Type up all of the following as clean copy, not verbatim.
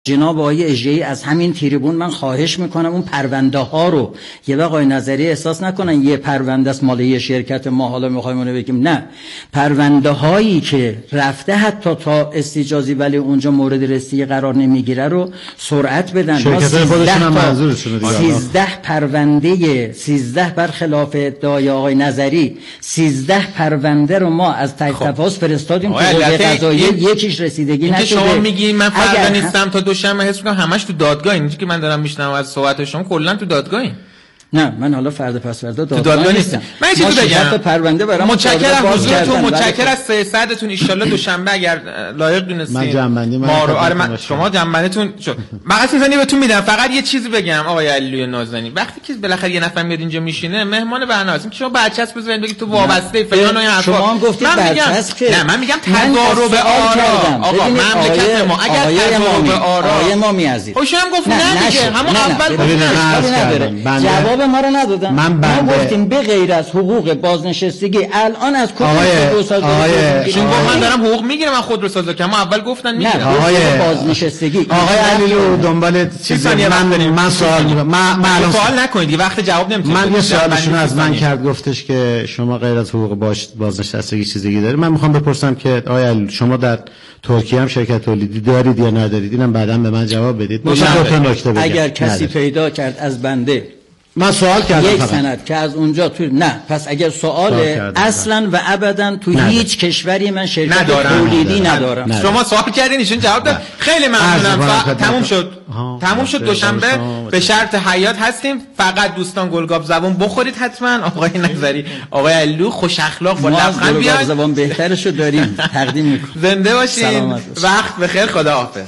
جناب آقای اژه‌ای از همین تریبون من خواهش میکنم اون پرونده ها رو یه آقای نظری احساس نکنن یه پرونده است مال یه شرکت ما حالا میخوایم اونو بگیم، نه، پرونده هایی که رفته حتی تا استیجازی ولی اونجا مورد رسیدگی قرار نمیگیره رو سرعت بدن. شرکت خودشون هم منظورشونه دیگه. 13 پرونده 13 برخلاف ادعای آقای نظری 13 پرونده رو ما از تفاوض فرستادیم تو قوه قضاییه، یکیش رسیدگی نشده. شما میگین من فردا نیستم تا دوشنبه، حس می‌کنم همش تو دادگاه. اینجوری که من دارم میشنوم از صحبت شما کلا تو دادگاهین. نه من حالا فردا پس فردا دادگاه نیستم. من یه چیزی بگم، پرونده برام متشکرم از حضورتون، متشکرم از سعادتتون. ان شاءالله دوشنبه اگر لایق دونستین من جنبندی ما رو آره شما جنبندیتون شد. مقصد می‌زنی بهتون میدم. فقط یه چیزی بگم آقای علیلوی نازنین، وقتی که بالاخره یه نفر میاد اینجا میشینه مهمان برنامه‌ست که شما برچسب بزنید بگید تو وابسته فلان و این حرفا. شما هم گفتید برچسب که نه من میگم تضارب آرا. آقا مملکت ما اگر تضارب آرا ما میازید خب شما گفتید نه دیگه همون اول جواب ما رو ندادن. ما گفتیم به غیر از حقوق بازنشستگی الان از کجا خودروسازی من دارم حقوق میگیرم، من خودروسازی کنم. اول گفتن میگیرم آقای بازنشستگی. آقای علیلو دنبال چیزی من سوال می‌کنم. من سوال نکنید وقت جواب نمیتونید. من یه سوالشون از من کرد، گفتش که شما غیر از حقوق بازنشستگی چیزی دارید. من میخوام بپرسم که آقای علیلو شما در ترکیه هم شرکت تولیدی دارید یا ندارید؟ اینم بعداً به من جواب بدید. اگر کسی پیدا کرد از بنده من سوال کردم یک سند که از اونجا تو نه، پس اگر سوال اصلا و ابدا تو هیچ کشوری من شرکت تولیدی ندارم. شما سوال کردین ایشون جواب داد. خیلی ممنونم. تموم شد دوشنبه به شرط حیات هستیم. فقط دوستان گلگاب زبون بخورید حتما. آقای نظری آقای علو خوش اخلاق با لبخند بیاید. گلگاب زبون بهترشو داریم تقدیم میکنم. زنده باشین. وقت بخیر. خداحافظ.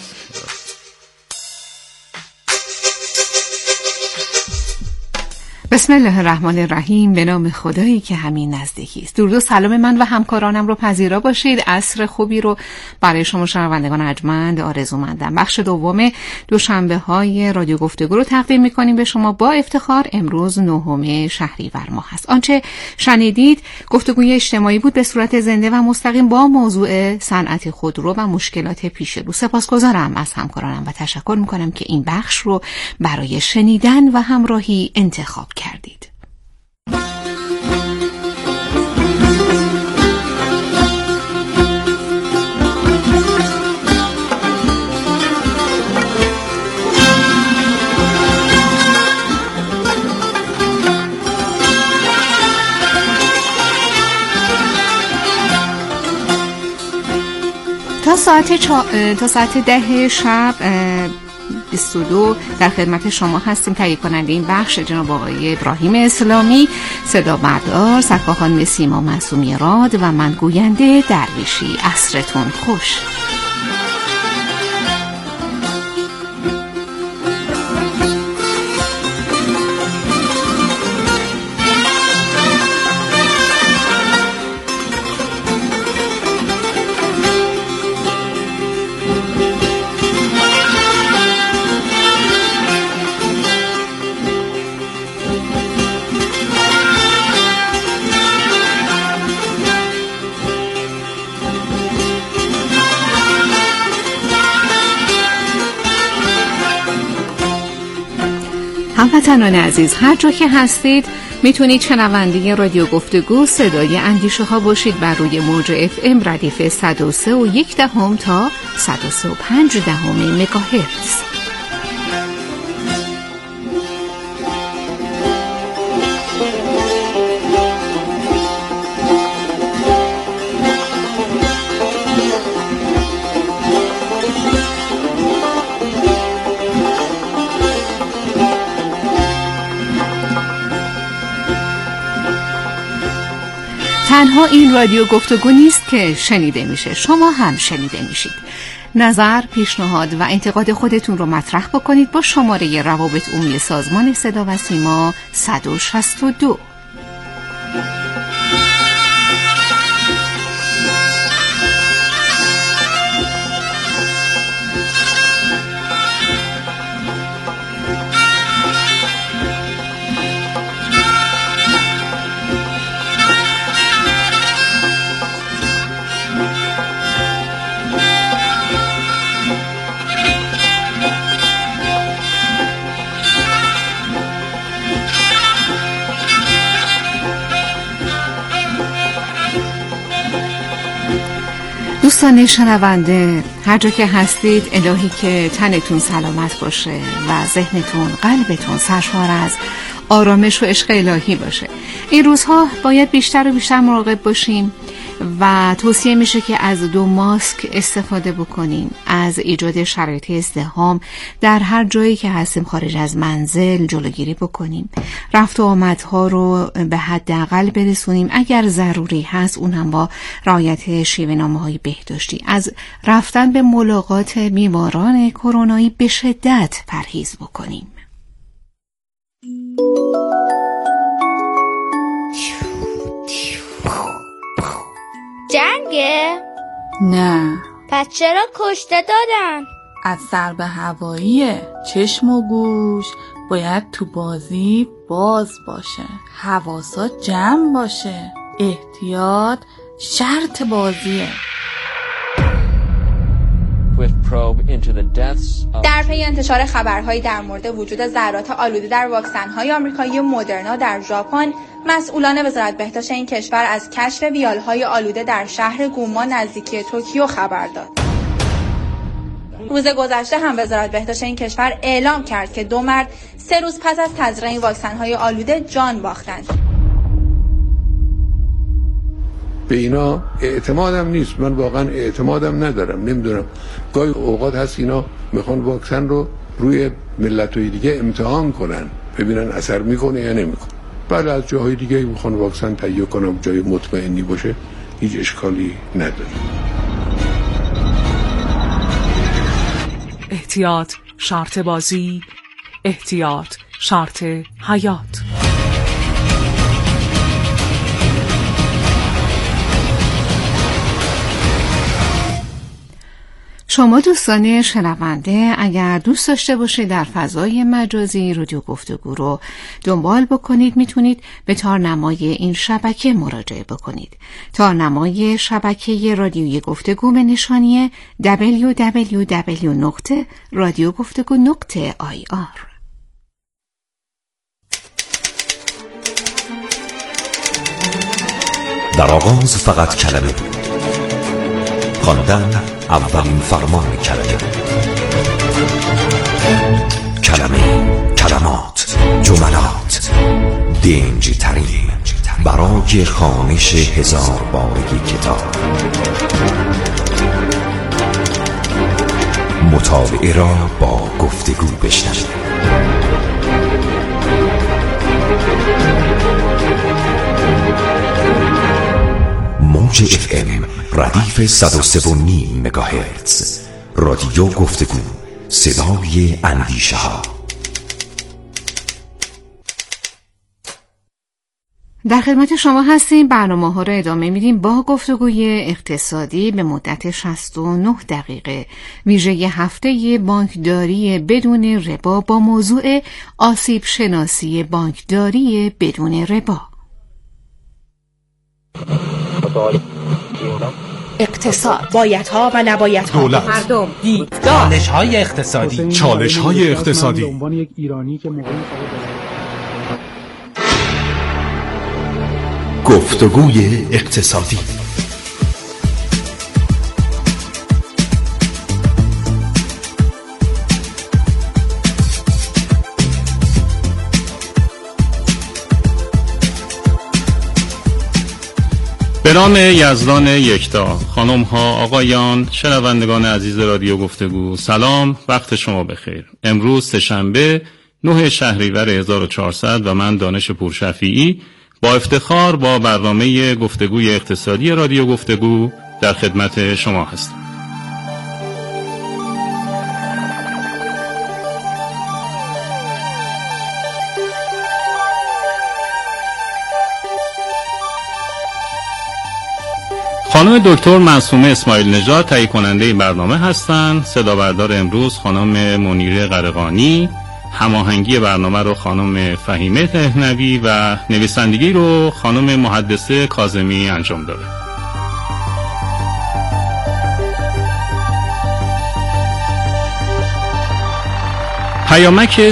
بسم الله الرحمن الرحیم. به نام خدایی که همین نزدیکی است. درود و سلام من و همکارانم رو پذیرا باشید. عصر خوبی رو برای شما شنوندگان ارجمند آرزو مندم. بخش دوم دوشنبه های رادیو گفتگو رو تقدیم می‌کنیم به شما با افتخار. امروز 9 شهریور ماه است. آنچه شنیدید گفتگوی اجتماعی بود به صورت زنده و مستقیم با موضوع صنعت خودرو و مشکلات پیش رو. سپاسگزارم از همکارانم و تشکر می‌کنم که این بخش رو برای شنیدن و همراهی انتخاب کردید. تا ساعت 10 شب 22 در خدمت شما هستیم. تهیه کننده این بخش جناب آقای ابراهیم اسلامی، صدا بردار سرکارخانم سیما معصومی راد و من گوینده درویشی. عصرتون خوش. هموطنان عزیز، هر جا که هستید میتونید شنونده رادیو گفتگو صدای اندیشه ها باشید بر روی موج FM ردیف 103.1 تا 103.5 مگاهرتز. تنها این رادیو گفتگو نیست که شنیده میشه، شما هم شنیده میشید. نظر، پیشنهاد و انتقاد خودتون رو مطرح بکنید با شماره روابط عمومی سازمان صدا و سیما 162. دوستان شنونده، هر جا که هستید الهی که تنتون سلامت باشه و ذهنتون، قلبتون سرشار از آرامش و عشق الهی باشه. این روزها باید بیشتر و بیشتر مراقب باشیم و توصیه میشه که از 2 ماسک استفاده بکنیم، از ایجاد شرایط ازدحام در هر جایی که هستیم خارج از منزل جلوگیری بکنیم، رفت و آمدها رو به حداقل برسونیم، اگر ضروری هست اون هم با رعایت شیوه‌نامه‌های بهداشتی. از رفتن به ملاقات بیماران کرونایی به شدت پرهیز بکنیم. جنگه؟ نه. پس چرا کشته دادن؟ از ضرب هواییه. چشم و گوش باید تو بازی باز باشه، حواسات جمع باشه، احتیاط شرط بازیه. در پی انتشار خبرهایی در مورد وجود ذرات آلوده در واکسن‌های آمریکایی مدرنا در ژاپن، مسئولان وزارت بهداشت این کشور از کشف ویالهای آلوده در شهر گوما نزدیکی توکیو خبر داد. روز گذشته هم وزارت بهداشت این کشور اعلام کرد که 2 مرد 3 روز پس از تزریق این واکسن‌های آلوده جان باختند. به اینا اعتمادم نیست، من واقعا اعتمادم ندارم. نمیدونم، گاهی اوقات هست اینا میخوان واکسن رو روی ملت‌های دیگه امتحان کنن ببینن اثر میکنه یا نمیکنه. بعد از جاهای دیگه میخوان واکسن تهیه کنن جای مطمئنی باشه، هیچ اشکالی نداره. احتیاط شرط بازی، احتیاط شرط حیات. شما دوستان شنونده اگر دوست داشته باشید در فضای مجازی رادیو گفتگو رو دنبال بکنید، میتونید به تارنمای این شبکه مراجعه بکنید. تارنمای شبکه رادیوی گفتگو به نشانی www.radiogفتگو.ir. در آغاز فقط کلمه بود، خواندن اولین فرمان کلمه، کلمات، جملات، دنج ترین برای خوانش 1000 بارگی کتاب، مطالعه را با گفتگو بشنوید. موج FM ردیف 103.9 مگاهرتز، رادیو گفتگو، صدای اندیشه ها. در خدمت شما هستیم. برنامه ها را ادامه میدیم با گفتگوی اقتصادی به مدت 69 دقیقه ویژه هفته بانکداری بدون ربا با موضوع آسیب شناسی بانکداری بدون ربا. اقتصاد، بایدها و نبایدها، دولت، مردم، چالش‌های اقتصادی، چالش‌های اقتصادی. گفتگوی اقتصادی. به نام یزدان یکتا، خانم ها، آقایان، شنوندگان عزیز رادیو گفتگو، سلام، وقت شما بخیر. امروز سه‌شنبه 9 شهریور 1400 و من دانش پورشفیعی با افتخار با برنامه گفتگوی اقتصادی رادیو گفتگو در خدمت شما هستم. خانم دکتر معصومه اسماعیل نژاد تهیه کننده برنامه هستند. صدا بردار امروز خانم منیره قرقانی، هماهنگی برنامه رو خانم فهیمه تهنوی و نویسندگی رو خانم محدثه کاظمی انجام داده. پیامک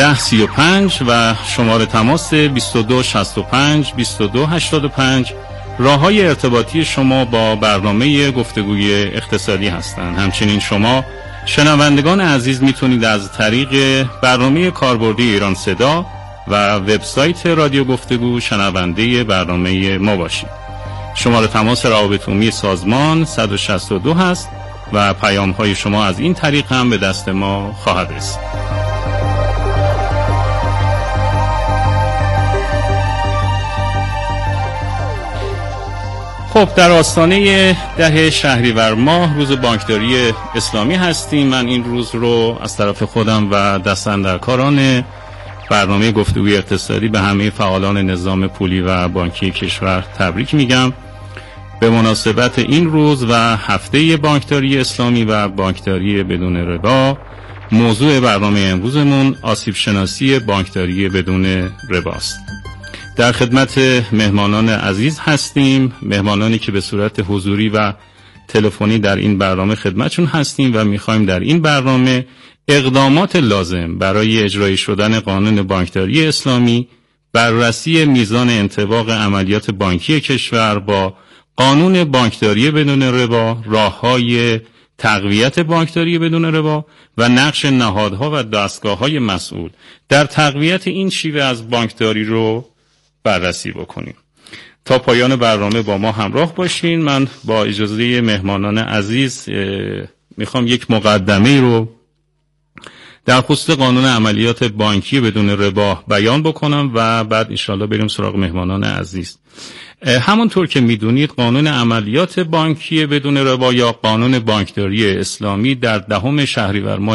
301035 و شماره تماس 2265 2285 راه‌های ارتباطی شما با برنامه گفتگوی اقتصادی هستند. همچنین شما شنوندگان عزیز میتونید از طریق برنامه کاربردی ایران صدا و وبسایت رادیو گفتگو شنونده برنامه ما باشید. شماره تماس روابط عمومی سازمان 162 هست و پیام‌های شما از این طریق هم به دست ما خواهد رسید. خب در آستانه 10 شهریور ماه روز بانکداری اسلامی هستیم. من این روز رو از طرف خودم و دستاندرکاران برنامه گفتگوی اقتصادی به همه فعالان نظام پولی و بانکی کشور تبریک میگم. به مناسبت این روز و هفته بانکداری اسلامی و بانکداری بدون ربا، موضوع برنامه امروزمون آسیب شناسی بانکداری بدون رباست. در خدمت مهمانان عزیز هستیم، مهمانانی که به صورت حضوری و تلفنی در این برنامه خدمتشون هستیم و میخوایم در این برنامه اقدامات لازم برای اجرایی شدن قانون بانکداری اسلامی، بررسی میزان انطباق عملیات بانکی کشور با قانون بانکداری بدون ربا، راه‌های تقویت بانکداری بدون ربا و نقش نهادها و دستگاه‌های مسئول در تقویت این شیوه از بانکداری رو بررسی بکنیم. تا پایان برنامه با ما همراه باشین. من با اجازه مهمانان عزیز میخوام یک مقدمه رو در خصوص قانون عملیات بانکی بدون ربا بیان بکنم و بعد انشاءالله بریم سراغ مهمانان عزیز. همونطور که میدونید قانون عملیات بانکی بدون ربا یا قانون بانکداری اسلامی در 10 شهریور ماه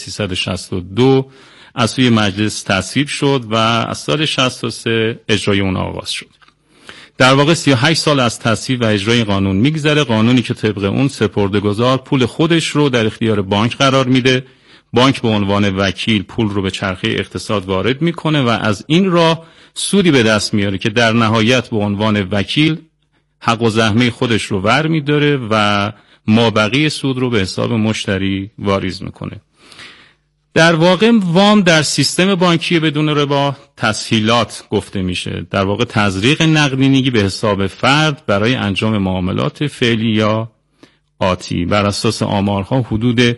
1362 از سوی مجلس تصویب شد و از سال 63 اجرای اون آغاز شد. در واقع 38 سال از تصویب و اجرای قانون میگذره. قانونی که طبق اون سپرده‌گذار پول خودش رو در اختیار بانک قرار میده. بانک به عنوان وکیل پول رو به چرخه اقتصاد وارد میکنه و از این راه سودی به دست میاره که در نهایت به عنوان وکیل حق و زحمه خودش رو ور میداره و مابقی سود رو به حساب مشتری واریز میکنه. در واقع وام در سیستم بانکی بدون ربا تسهیلات گفته میشه. در واقع تزریق نقدینگی به حساب فرد برای انجام معاملات فعلی یا آتی. بر اساس آمارها حدود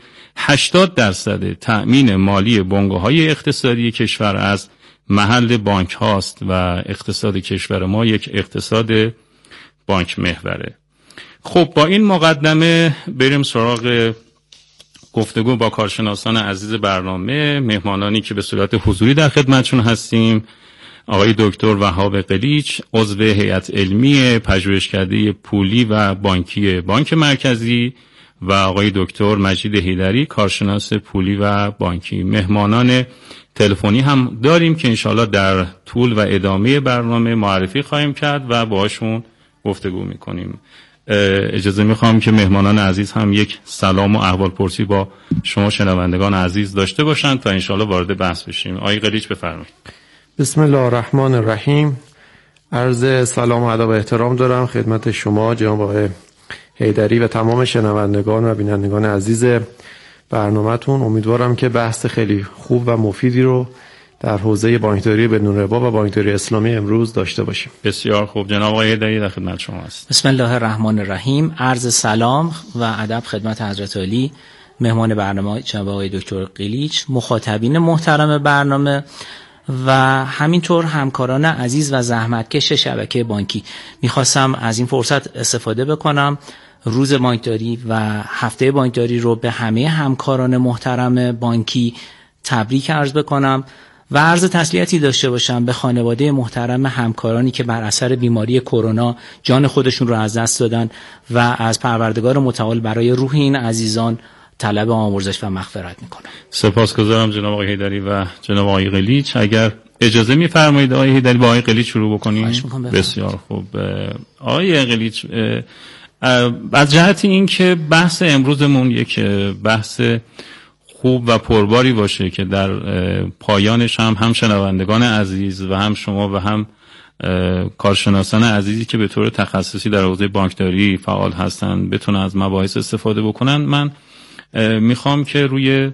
80% تأمین مالی بنگاه‌های اقتصادی کشور از محل بانک هاست و اقتصاد کشور ما یک اقتصاد بانک محوره. خب با این مقدمه بریم سراغ گفتگو با کارشناسان عزیز برنامه، مهمانانی که به صورت حضوری در خدمتشون هستیم. آقای دکتر وهاب قلیچ، عضو هیئت علمی پژوهشکده پولی و بانکی بانک مرکزی و آقای دکتر مجید حیدری، کارشناس پولی و بانکی. مهمانان تلفنی هم داریم که انشاءالله در طول و ادامه برنامه معرفی خواهیم کرد و باهاشون گفتگو میکنیم. اجازه میخوام که مهمانان عزیز هم یک سلام و احوالپرسی با شما شنوندگان عزیز داشته باشند تا انشاءالله وارد بحث بشیم. آقای قلیچ بفرمایید. بسم الله الرحمن الرحیم. عرض سلام و ادب و احترام دارم خدمت شما جناب آقای حیدری و تمام شنوندگان و بینندگان عزیز برنامه‌تون. امیدوارم که بحث خیلی خوب و مفیدی رو در حوزه بانکداری بدون ربا و بانکداری اسلامی امروز داشته باشیم. بسیار خوب. جناب آقای حیدری در خدمت شما هست. بسم الله الرحمن الرحیم. عرض سلام و ادب خدمت حضرت عالی، مهمان برنامه جناب آقای دکتر قلیچ، مخاطبین محترم برنامه و همینطور همکاران عزیز و زحمتکش شبکه بانکی. میخواستم از این فرصت استفاده بکنم روز بانکداری و هفته بانکداری رو به همه همکاران محترم بانکی تبریک عرض بکنم و عرض تسلیتی داشته باشم به خانواده محترم همکارانی که بر اثر بیماری کرونا جان خودشون رو از دست دادن و از پروردگار متعال برای روح این عزیزان طلب آمرزش و مغفرت میکنم. سپاسگزارم جناب آقای حیدری و جناب آقای قلیچ. اگر اجازه میفرمایید آقای حیدری با آقای قلیچ شروع بکنیم. بسیار خوب. آقای قلیچ، از جهت این که بحث امروزمون یک بحث خوب و پرباری باشه که در پایانش هم شنوندگان عزیز و هم شما و هم کارشناسان عزیزی که به طور تخصصی در حوزه بانکداری فعال هستن بتونن از مباحث استفاده بکنن، من میخوام که روی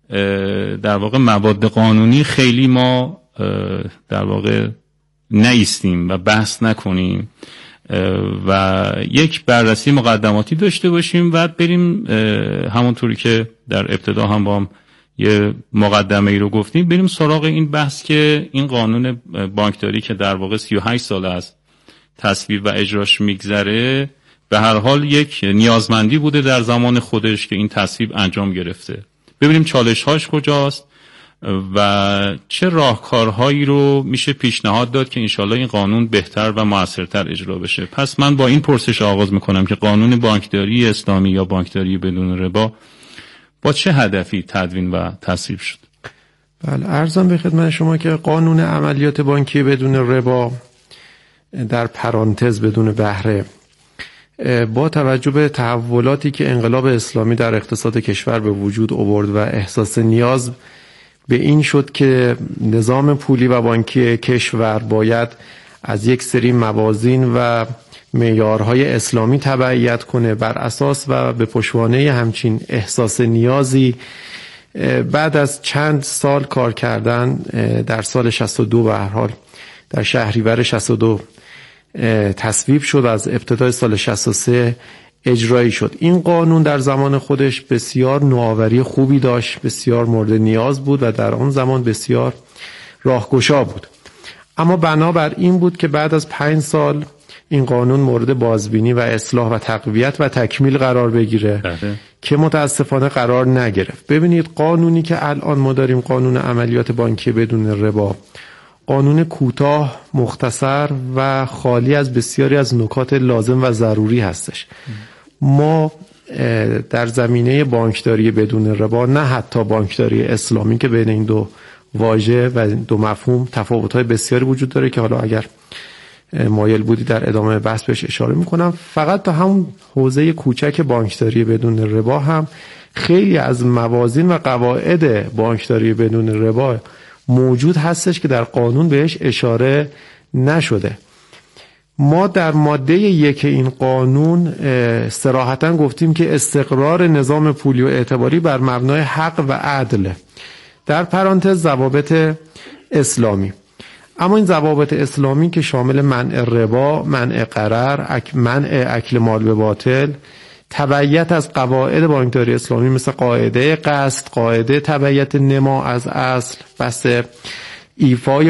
در واقع مواد قانونی خیلی ما در واقع نایستیم و بحث نکنیم. و یک بررسی مقدماتی داشته باشیم و بریم همونطوری که در ابتدا هم با هم یه مقدمه ای رو گفتیم بریم سراغ این بحث که این قانون بانکداری که در واقع 38 سال از تصویب و اجراش میگذره به هر حال یک نیازمندی بوده در زمان خودش که این تصویب انجام گرفته. ببینیم چالش‌هاش کجاست و چه راهکارهایی رو میشه پیشنهاد داد که انشالله این قانون بهتر و موثرتر اجرا بشه. پس من با این پرسش آغاز میکنم که قانون بانکداری اسلامی یا بانکداری بدون ربا با چه هدفی تدوین و تصویب شد؟ بله، عرضم به خدمت شما که قانون عملیات بانکی بدون ربا در پرانتز بدون بهره با توجه به تحولاتی که انقلاب اسلامی در اقتصاد کشور به وجود آورد و احساس نیاز به این شد که نظام پولی و بانکی کشور باید از یک سری موازین و معیارهای اسلامی تبعیت کنه، بر اساس و به پشتوانه همچین احساس نیازی بعد از چند سال کار کردن در سال 62 به هر حال در شهریور 62 تصویب شد، از ابتدای سال 63 اجرایی شد. این قانون در زمان خودش بسیار نوآوری خوبی داشت، بسیار مورد نیاز بود و در آن زمان بسیار راهگشا بود. اما بنابر این بود که بعد از 5 سال این قانون مورد بازبینی و اصلاح و تقویت و تکمیل قرار بگیره که متاسفانه قرار نگرفت. ببینید قانونی که الان ما داریم، قانون عملیات بانکی بدون ربا، قانون کوتاه، مختصر و خالی از بسیاری از نکات لازم و ضروری هستش. ما در زمینه بانکداری بدون ربا، نه حتی بانکداری اسلامی که بین این دو واژه و دو مفهوم تفاوت‌های بسیاری وجود داره که حالا اگر مایل بودی در ادامه بحث بهش اشاره میکنم، فقط تا همون حوزه کوچک بانکداری بدون ربا هم خیلی از موازین و قواعد بانکداری بدون ربا موجود هستش که در قانون بهش اشاره نشده. ما در ماده 1 این قانون صراحتاً گفتیم که استقرار نظام پولی و اعتباری بر مبنای حق و عدل، در پرانتز ضوابط اسلامی. اما این ضوابط اسلامی که شامل منع ربا، منع قرار، منع اکل مال به باطل، تبعیت از قواعد بانکداری اسلامی مثل قاعده قصد، قاعده تبعیت نما از اصل، بس ایفای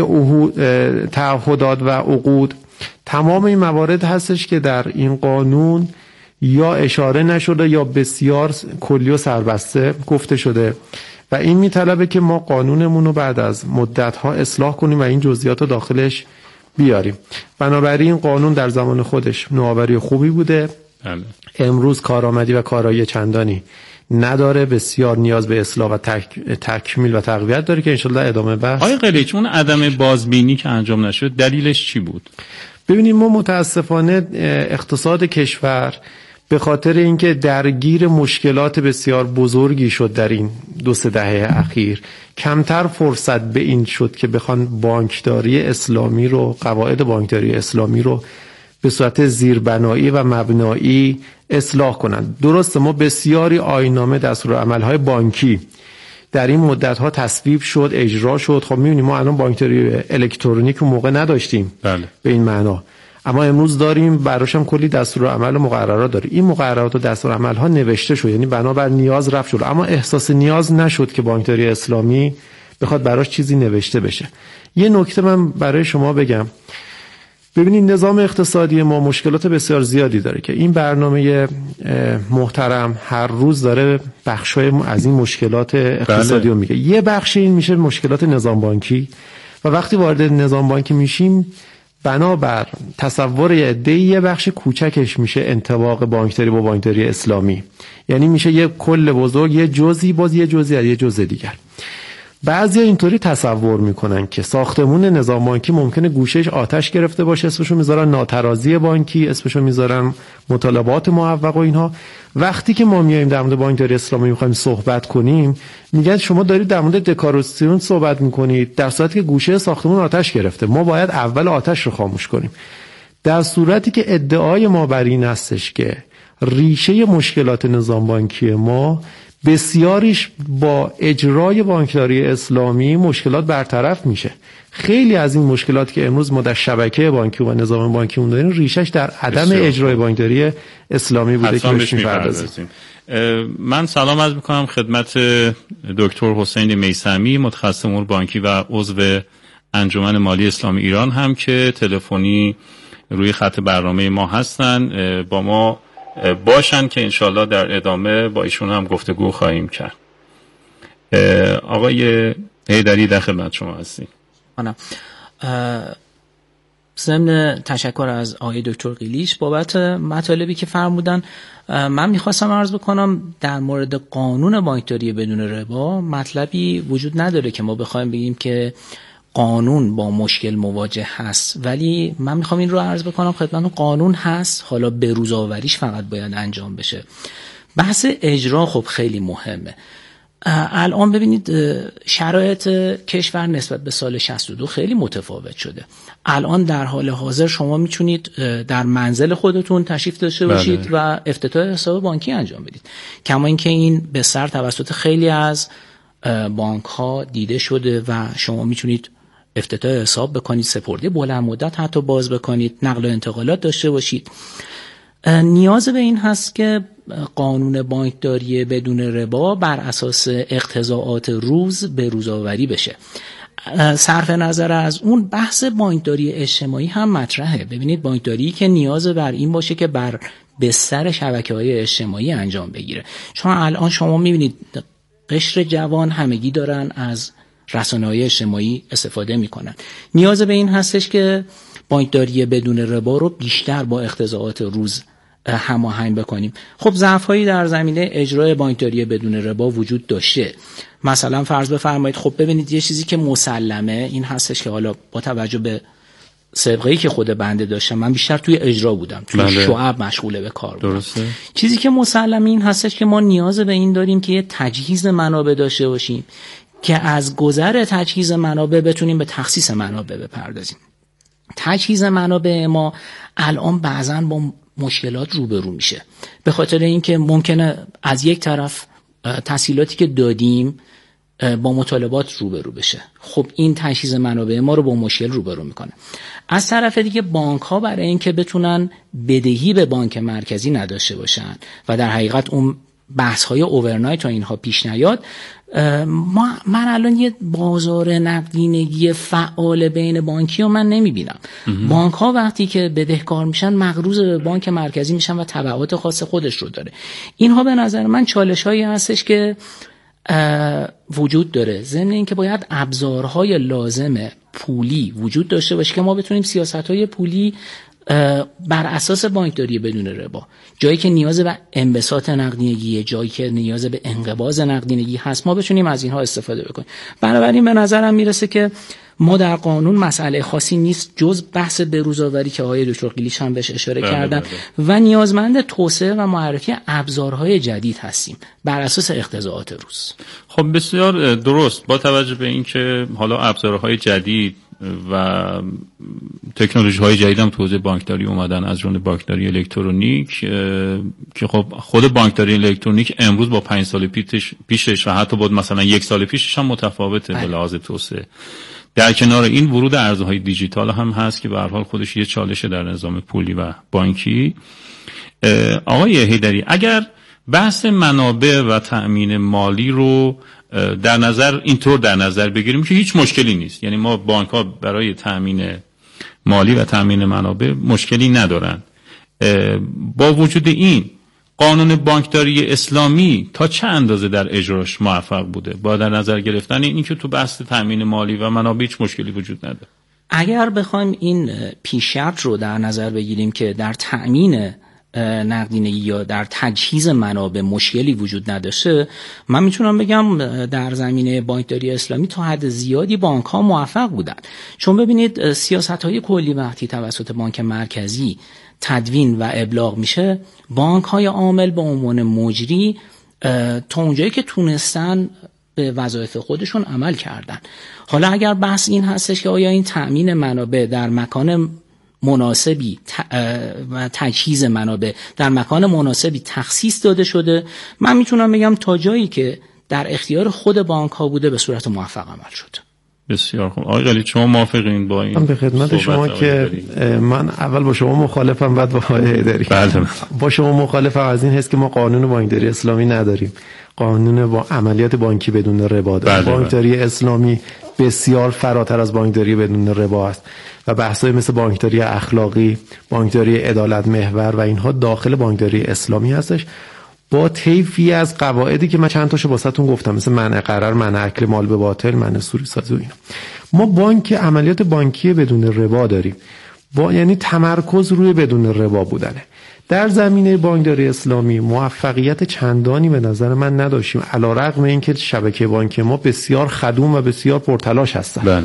تعهدات و عقود، تمام این موارد هستش که در این قانون یا اشاره نشده یا بسیار کلی و سربسته گفته شده و این میطلبه که ما قانونمون رو بعد از مدت‌ها اصلاح کنیم و این جزئیات رو داخلش بیاریم. بنابراین قانون در زمان خودش نوآوری خوبی بوده. امروز کارآمدی و کارایی چندانی نداره، بسیار نیاز به اصلاح و تکمیل و تقویت داره که انشالله ادامه بحث. آقای قلیچ، اون عدم بازبینی که انجام نشد دلیلش چی بود؟ ببینیم ما متاسفانه اقتصاد کشور به خاطر اینکه درگیر مشکلات بسیار بزرگی شد در این 2-3 دهه اخیر، کمتر فرصت به این شد که بخوان بانکداری اسلامی رو، قواعد بانکداری اسلامی رو به صورت زیربنایی و مبنایی اصلاح کنند. درسته ما بسیاری آیین‌نامه دستورالعمل‌های بانکی در این مدت‌ها تصویب شد، اجرا شد. خب می‌بینیم ما الان بانکداری الکترونیک اون موقع نداشتیم. بله. به این معنا، اما امروز داریم، براش هم کلی دستورالعمل و مقررات داره. این مقررات و دستورالعمل‌ها نوشته شد، یعنی بنابر نیاز رفت شد، اما احساس نیاز نشد که بانکداری اسلامی بخواد براش چیزی نوشته بشه. یه نکته من برای شما بگم. ببینید نظام اقتصادی ما مشکلات بسیار زیادی داره که این برنامه محترم هر روز داره بخشای از این مشکلات اقتصادی رو میگه. یه بخش این میشه مشکلات نظام بانکی و وقتی وارد نظام بانکی میشیم بنابر تصور عده‌ای یه بخش کوچکش میشه انطباق بانکداری با بانکداری اسلامی، یعنی میشه یه کل بزرگ، یه جزئی باز یه جزئی از یه جزء دیگر. بعضی اینطوری تصور میکنن که ساختمون نظام بانکی ممکنه گوشهش آتش گرفته باشه، اسمشو میذارن ناترازی بانکی، اسمشو میذارن مطالبات معوق و اینها. وقتی که ما میایم در مورد بانکداری اسلامی میخوایم صحبت کنیم میگن شما دارید در مورد دکاراسیون صحبت میکنید، در صورتی که گوشه ساختمون آتش گرفته، ما باید اول آتش رو خاموش کنیم. در صورتی که ادعای ما بر این هستش که ریشه مشکلات نظام بانکی ما بسیاریش با اجرای بانکداری اسلامی مشکلات برطرف میشه. خیلی از این مشکلات که امروز ما در شبکه بانکی و نظام بانکی داریم ریشش در عدم اجرای بانکداری اسلامی بوده که بهش می‌پردازیم. من سلام عرض می‌کنم خدمت دکتر حسین میثمی، متخصص امور بانکی و عضو انجمن مالی اسلامی ایران هم که تلفنی روی خط برنامه ما هستن، با ما باشن که انشالله در ادامه با ایشون هم گفتگو خواهیم کرد. آقای حیدری در خدمت شما هستیم. ضمن تشکر از آقای دکتر قیلیچ بابت مطالبی که فرمودن، من میخواستم عرض بکنم در مورد قانون بانکداری بدون ربا مطلبی وجود نداره که ما بخوایم بگیم که قانون با مشکل مواجه هست، ولی من میخوام این رو عرض بکنم خدمتتون قانون هست، حالا به روزآوریش فقط باید انجام بشه. بحث اجرا خب خیلی مهمه. الان ببینید شرایط کشور نسبت به سال 62 خیلی متفاوت شده. الان در حال حاضر شما میتونید در منزل خودتون تشریف داشته باشید و افتتاح حساب بانکی انجام بدید، کما اینکه این به سر توسط خیلی از بانک ها دیده شده و شما میتونید افتتاح حساب بکنید، سپرده بلند مدت حتی باز بکنید، نقل و انتقالات داشته باشید. نیاز به این هست که قانون بانکداری بدون ربا بر اساس اقتضاعات روز به روزآوری بشه. صرف نظر از اون بحث بانکداری اجتماعی هم مطرحه. ببینید بانکداری که نیاز بر این باشه که بر بستر شبکه‌های اجتماعی انجام بگیره، چون الان شما میبینید قشر جوان همگی دارن از رسانه‌های اجتماعی استفاده میکنن. نیاز به این هستش که بانکداری بدون ربا رو بیشتر با اقتضاعات روز هماهنگ بکنیم. خب ضعف‌هایی در زمینه اجرای بانکداری بدون ربا وجود داشته. مثلا فرض بفرمایید خب ببینید یه چیزی که مسلمه این هستش که حالا با توجه به سابقه‌ای که خود بنده داشتم، من بیشتر توی اجرا بودم، توی شعب مشغول به کار بودم. درسته. چیزی که مسلمه این هستش که ما نیاز به این داریم که یه تجهیز منابع داشته باشیم که از گذر تجهیز منابع بتونیم به تخصیص منابع بپردازیم. تجهیز منابع ما الان بعضاً با مشکلات روبرو میشه، به خاطر اینکه ممکنه از یک طرف تسهیلاتی که دادیم با مطالبات روبرو بشه. خب این تجهیز منابع ما رو با مشکل روبرو میکنه. از طرف دیگه بانک ها برای اینکه بتونن بدهی به بانک مرکزی نداشته باشن و در حقیقت اون بحث های اوورنایت و اینها پیش نیاد، من الان یه بازار نقدینگی فعال بین بانکی رو من نمیبینم. بانک ها وقتی که بدهکار میشن مقروض به بانک مرکزی میشن و تبعات خاص خودش رو داره. اینها به نظر من چالش هایی هستش که وجود داره. ضمن اینکه باید ابزارهای لازم پولی وجود داشته باشه که ما بتونیم سیاست‌های پولی بر اساس بانکداری بدون ربا، جایی که نیاز به انبساط نقدینگی، جایی که نیاز به انقباض نقدینگی هست، ما بتونیم از اینها استفاده بکنیم. بنابراین به نظرم میرسه که ما در قانون مسئله خاصی نیست جز بحث بروزآوری که آقای دکتر قیلیچ هم بهش اشاره کردن و نیازمند توسعه و معرفی ابزارهای جدید هستیم بر اساس اقتضاعات روز. خب بسیار درست. با توجه به اینکه حالا ابزارهای جدید و تکنولوژی های جدید هم تو حوزه بانکداری اومدن، از جمله بانکداری الکترونیک که خب خود بانکداری الکترونیک امروز با 5 سال پیشش و حتی با مثلا 1 سال پیشش هم متفاوته به لحاظ توسعه. در کنار این ورود ارزهای دیجیتال هم هست که به هر حال خودش یه چالشه در نظام پولی و بانکی. آقای حیدری، اگر بحث منابع و تأمین مالی رو در نظر بگیریم که هیچ مشکلی نیست، یعنی ما بانک ها برای تأمین مالی و تأمین منابع مشکلی ندارن، با وجود این قانون بانکداری اسلامی تا چه اندازه در اجراش موفق بوده با در نظر گرفتن این که تو بحث تأمین مالی و منابع هیچ مشکلی وجود نداره؟ اگر بخوایم این پیش شرط رو در نظر بگیریم که در تأمین نقدینگی یا در تجهیز منابع مشکلی وجود نداشته، من میتونم بگم در زمینه بانکداری اسلامی تا حد زیادی بانک ها موفق بودن. چون ببینید سیاست های کلی وقتی توسط بانک مرکزی تدوین و ابلاغ میشه، بانک های عامل به عنوان مجری تا اونجایی که تونستن به وظایف خودشون عمل کردن. حالا اگر بحث این هستش که آیا این تأمین منابع در مکان مناسبی و تجهیز منابع در مکان مناسبی تخصیص داده شده، من میتونم بگم تا جایی که در اختیار خود بانک ها بوده به صورت موفق عمل شد. بسیار خوب. آقای قلیچ شما موافقین با این؟ من به خدمت شما که من اول با شما مخالفم، بعد با آقای حیدری. بله. با شما مخالفم از این حیث که ما قانون بانکداری اسلامی نداریم، قانون با عملیات بانکی بدون ربا داریم. بانکداری اسلامی بسیار فراتر از بانکداری بدون ربا است و بحث‌های مثل بانکداری اخلاقی، بانکداری عدالت محور و اینها داخل بانکداری اسلامی هستش، با طیفی از قواعدی که من چند تاشو واسهتون گفتم، مثل منع قرار، منع اکل مال به باطل، منع سوری سازی و اینا. ما بانک عملیات بانکی بدون ربا داریم، با یعنی تمرکز روی بدون ربا بودنه. در زمینه بانکداری اسلامی موفقیت چندانی به نظر من نداشتیم، علیرغم اینکه شبکه بانکی ما بسیار خدوم و بسیار پرتلاش هستن. بله.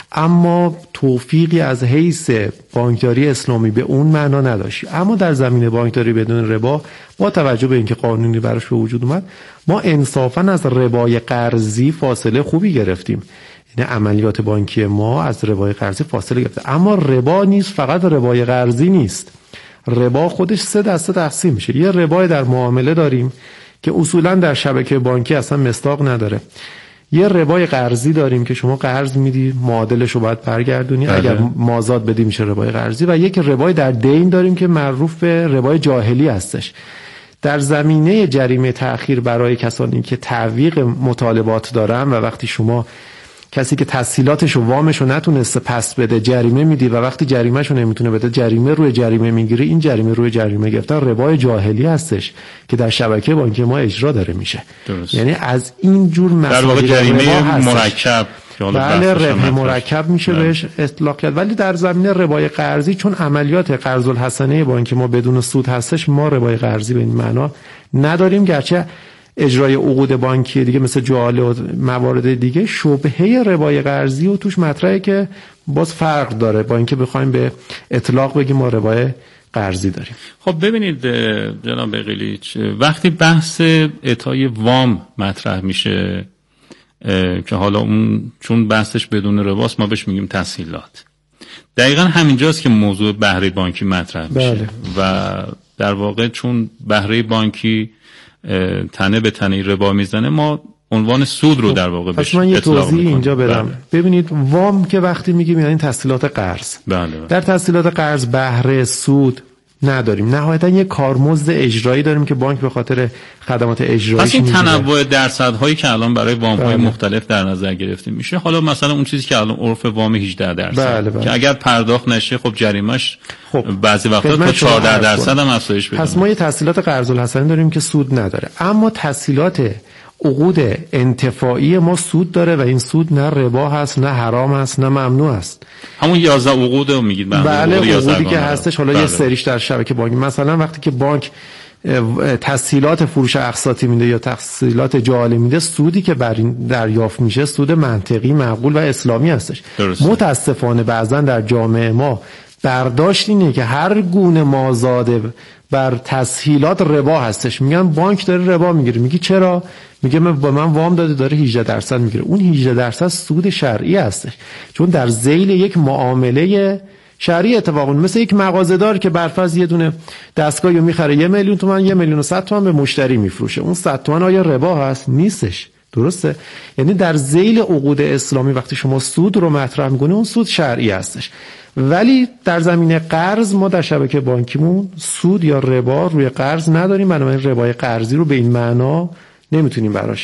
اما توفیقی از حیث بانکداری اسلامی به اون معنا نداشتیم. اما در زمینه بانکداری بدون ربا با توجه به اینکه قانونی براش به وجود اومد، ما انصافا از ربای قرضی فاصله خوبی گرفتیم. یعنی عملیات بانکی ما از ربای قرضی فاصله گرفته. اما ربا نیست، فقط ربای قرضی نیست. ربا خودش 3 دسته تقسیم میشه. یه ربای در معامله داریم که اصولا در شبکه بانکی اصلا مصداق نداره. یه ربای قرضی داریم که شما قرض میدی، معادلش رو باید برگردونی، اگر مازاد بدی میشه ربای قرضی. و یک ربای در دین داریم که معروف به ربای جاهلی هستش. در زمینه جریمه تأخیر برای کسانی که تعویق مطالبات دارن و وقتی شما کسی که تسهیلاتش و وامش رو نتونسته پس بده جریمه میدی و وقتی جریمهش رو نمیتونه بده جریمه روی جریمه میگیری، این جریمه روی جریمه گرفتن ربای جاهلی هستش که در شبکه بانکی ما اجرا داره میشه. درست. یعنی از این جور در واقع جریمه مرکب، بله ربح مرکب میشه بهش اطلاق کرد. ولی در زمینه ربای قرضی چون عملیات قرض الحسنه بانک ما بدون سود هستش، ما ربای قرضی به این معنا نداریم، گرچه اجرای عقود بانکی دیگه مثل جعاله و موارد دیگه شبهه ربای قرضی و توش مطرحه که باز فرق داره با اینکه بخوایم به اطلاق بگیم ما ربای قرضی داریم. خب ببینید جناب قلیچ، وقتی بحث اعطای وام مطرح میشه که حالا اون چون بحثش بدون رباست ما بهش میگیم تسهیلات، دقیقا همینجاست که موضوع بهره بانکی مطرح میشه. بله. و در واقع چون بهره بانکی تنه به تنه ربا میزنه ما عنوان سود رو در واقع بهش اطلاق میکنیم. من یه توضیح اینجا بدم. بله. ببینید وام که وقتی میگیم یعنی تسهیلات قرض. بله. در تسهیلات قرض بهره سود نداریم، نهایتا یه کارمزد اجرایی داریم که بانک به خاطر خدمات اجراییش میگیره. پس این تنوع درصدهایی که الان برای وام‌های مختلف در نظر گرفته میشه، حالا مثلا اون چیزی که الان عرف وام 18% که اگر پرداخت نشه خب جریمه‌اش بعضی وقتا تا 14% هم افزایش پیدا پس ما یه تسهیلات قرض الحسنه داریم که سود نداره، اما تسهیلات عقود انتفاعی ما سود داره و این سود نه ربا هست، نه حرام هست، نه ممنوع است. همون 11 عقود رو میگید؟ بله عقودی که هستش. حالا یه سریش در شبکه بانکی، مثلا وقتی که بانک تسهیلات فروش اقساطی میده یا تسهیلات جعاله میده، سودی که بر این دریافت میشه سود منطقی، معقول و اسلامی هستش. متاسفانه بعضا در جامعه ما برداشت اینه که هر گونه مازاد بر تسهیلات ربا هستش. میگن بانک داره ربا میگیره. میگی چرا؟ میگه به من وام داده داره 18% میگیره. اون 18% سود شرعی هستش، چون در ذیل یک معامله شرعی اتفاق اون، مثل یک مغازه‌دار که برفرض یه دونه دستگاهی رو میخره 1,000,000 تومان، 1,100,000 تومان به مشتری میفروشه. اون 100 تومان آیا ربا هست؟ نیستش. درسته؟ یعنی در ذیل عقود اسلامی وقتی شما سود رو مطرح می‌کنی اون سود شرعی هستش. ولی در زمینه قرض ما در شبکه بانکیمون سود یا ربا روی قرض نداریم، بنابراین ربای قرضی رو به این معنا نمیتونیم براش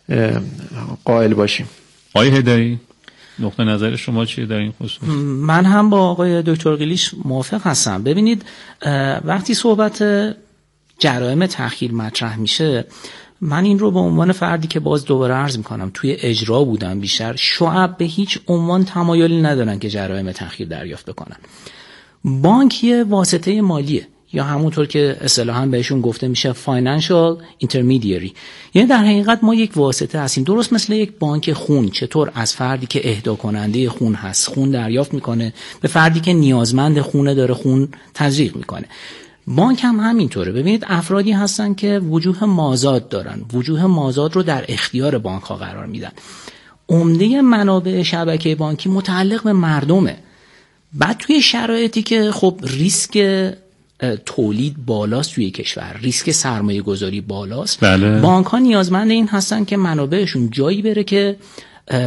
قائل باشیم. آقای حیدری نقطه نظر شما چیه در این خصوص؟ من هم با آقای دکتر قلیچ موافق هستم. ببینید وقتی صحبت جرایم تأخیر مطرح میشه، من این رو به عنوان فردی که باز دوباره عرض میکنم توی اجرا بودم بیشتر، شعب به هیچ عنوان تمایلی ندارن که جرایم تأخیر دریافت بکنن. بانک یه واسطه مالیه یا همونطور که اصطلاحاً بهشون گفته میشه فاینانشال اینترمدیری، یعنی در حقیقت ما یک واسطه هستیم، درست مثل یک بانک خون. چطور از فردی که اهدا کننده خون هست خون دریافت میکنه به فردی که نیازمند خونه داره خون تزریق میکنه، بانک هم همینطوره. ببینید افرادی هستن که وجوه مازاد دارن، وجوه مازاد رو در اختیار بانک ها قرار میدن. عمده منابع شبکه بانکی متعلق به مردمه. بعد توی شرایطی که خب ریسک تولید بالاست توی کشور، ریسک سرمایه گذاری بالاست، بله. بانک ها نیازمند این هستن که منابعشون جایی بره که